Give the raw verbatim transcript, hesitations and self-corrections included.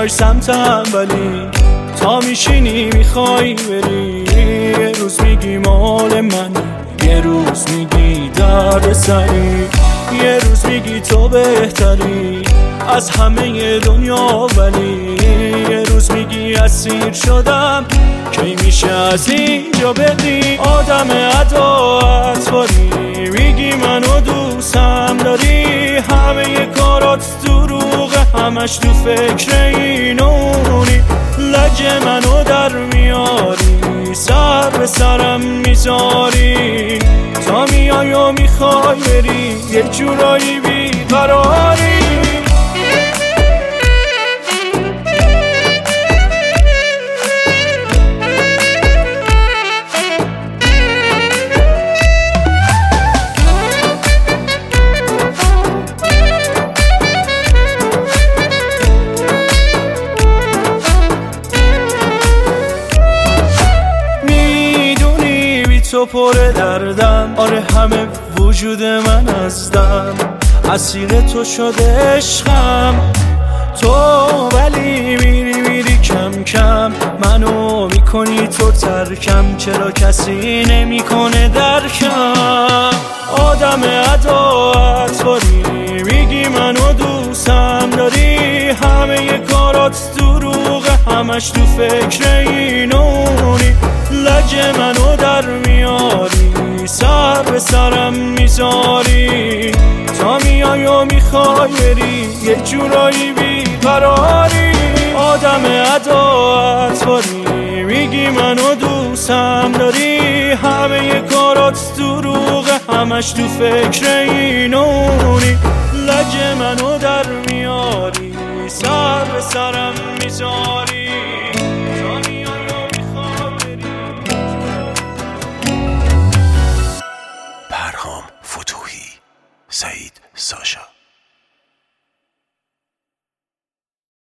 میای سمتم ولی تا میشینی میخوای بری. یه روز میگی مال منی، یه روز میگی درد سری، یه روز میگی تو بهتری از همه دنیا ولی یه روز میگی اسیر شدم کی میشه از اینجا بری. آدم عداوت باری میگی منو دوستم داری، همه کارات دروغه همش تو فکر اینونی. لج منو در میاری سر به سرم میذاری، تا میای و میخوای بری یه جورایی بیقراری. تو پر دردم، آره همه وجود من از دم اسیر تو شده عشقم. تو ولی میری میری کم کم منو میکنی تو ترکم، چرا کسی نمیکنه درکم. آدم عداوت باری میگی منو دوستم داری، همه کارات دروغه همش تو فکر اینونی. لج منو در میاری سر به سرم میذاری، تا میای و میخوای بری یه جورایی بیقراری. آدم عداوت باری میگی منو دوستم داری، همه کارات دروغه همش تو فکر اینونی. لج منو در میاری سر به سرم میذاری.